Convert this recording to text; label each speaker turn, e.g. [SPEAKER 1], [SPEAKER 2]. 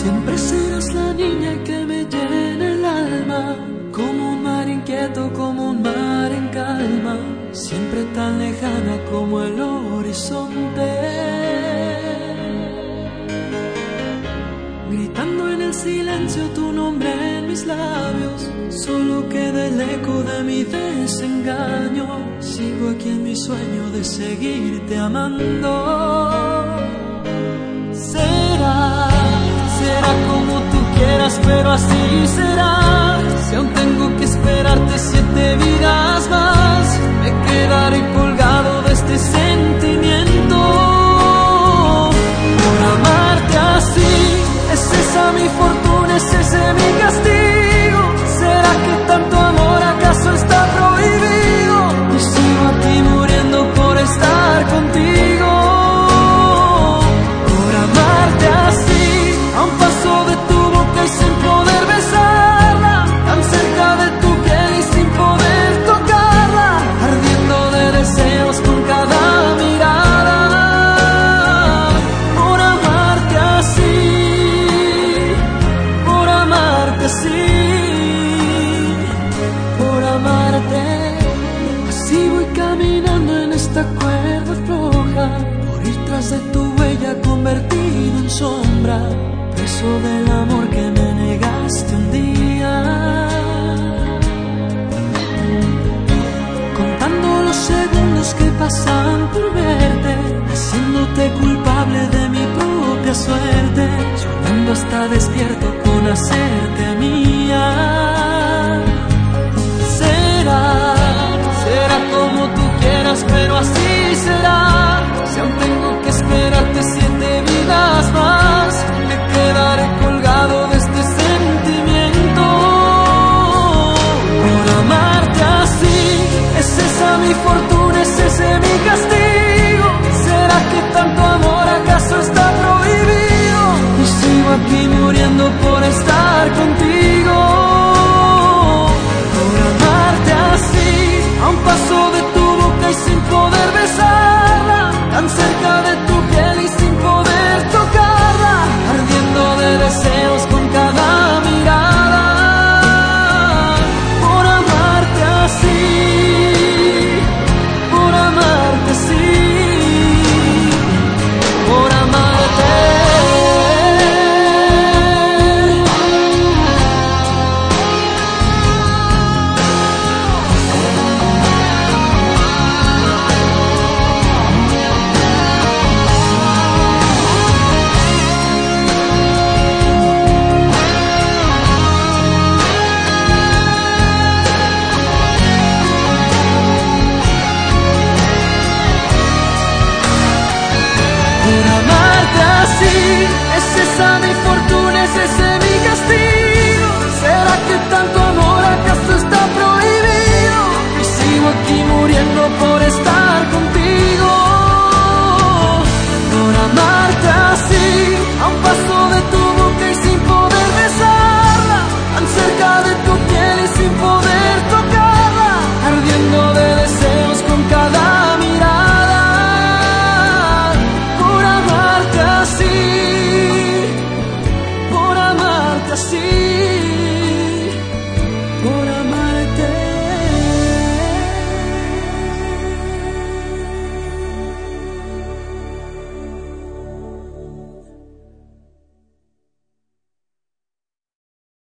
[SPEAKER 1] Siempre serás la niña que me llena el alma, como un mar inquieto, como un mar en calma, siempre tan lejana como el horizonte. Gritando en el silencio tu nombre en mis labios, solo queda el eco de mi desengaño. Sigo aquí en mi sueño de seguirte amando. Será como tú quieras, pero así será. Si aún tengo que esperarte 7 vidas más, me quedaré colgado de este sentimiento. Por amarte así, es esa mi fortuna, es ese mi castigo. ¿Será que tanto amor acaso está prohibido? Y sigo aquí muriendo por estar contigo. Por amarte así, a un paso de tu boca y sin poder besarla, tan cerca de tu piel y sin poder tocarla, ardiendo de deseos con cada mirada. Por amarte así, por amarte así, por amarte. Así voy caminando en esta cuerda floja, por ir tras de tu huella convertido en sombra, preso del amor que me negaste un día. Contando los segundos que pasan por verte, haciéndote culpable de mi propia suerte, soñando hasta despierto con hacerte mía. Será como tú quieras, pero así será. Si aún tengo que esperarte 7 vidas más, me quedaré colgado de este sentimiento. Por amarte así, es esa mi fortuna, es ese mi castigo. ¿Será que tanto amor acaso está prohibido? Y sigo aquí muriendo por estar contigo. Por amarte así, a un paso de tu boca y sin poder besarla, tan cerca de tu piel y sin poder tocarla, ardiendo de deseos con cada mirada. Por amarte así, por amarte así, por amarte. Es esa mi fortuna, es ese mi castigo. ¿Será que tanto amor acaso está prohibido? Y sigo aquí muriendo por estar contigo. Por amarte así, a un paso de tu boca y sin poder besarla, tan cerca de tu piel y sin poder tocarla, ardiendo de deseos con cada mirada. Por amarte así, por amarte así.